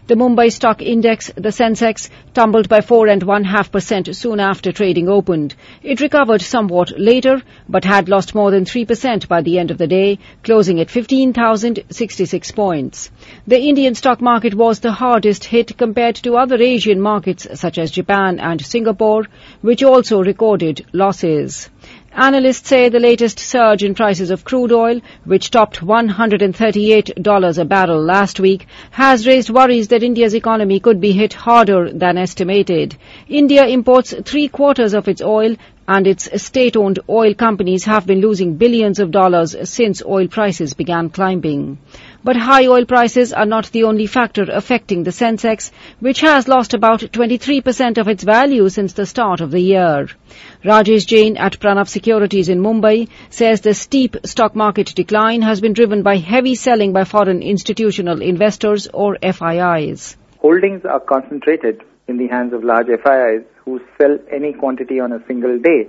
The Mumbai Stock Index, the Sensex, tumbled by 4.5% soon after trading opened. It recovered somewhat later, but had lost more than 3% by the end of the day, closing at 15,066 points. The Indian stock market was the hardest hit compared to other Asian markets such as Japan and Singapore, which also recorded losses. Analysts say the latest surge in prices of crude oil, which topped $138 a barrel last week, has raised worries that India's economy could be hit harder than estimated. India imports 3/4 of its oil, and its state-owned oil companies have been losing billions of dollars since oil prices began climbing. But high oil prices are not the only factor affecting the Sensex, which has lost about 23% of its value since the start of the year. Rajesh Jain at Pranav Securities in Mumbai says the steep stock market decline has been driven by heavy selling by foreign institutional investors or FIIs. Holdings are concentrated in the hands of large FIIs who sell any quantity on a single day.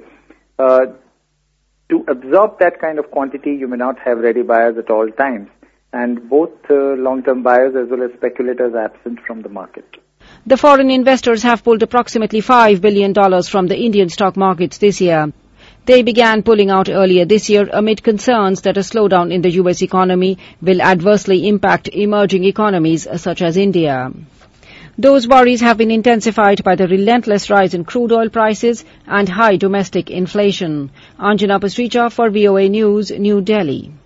To absorb that kind of quantity, you may not have ready buyers at all times. And both long-term buyers as well as speculators are absent from the market. The foreign investors have pulled approximately $5 billion from the Indian stock markets this year. They began pulling out earlier this year amid concerns that a slowdown in the U.S. economy will adversely impact emerging economies such as India. Those worries have been intensified by the relentless rise in crude oil prices and high domestic inflation. Anjana Pasricha for VOA News, New Delhi.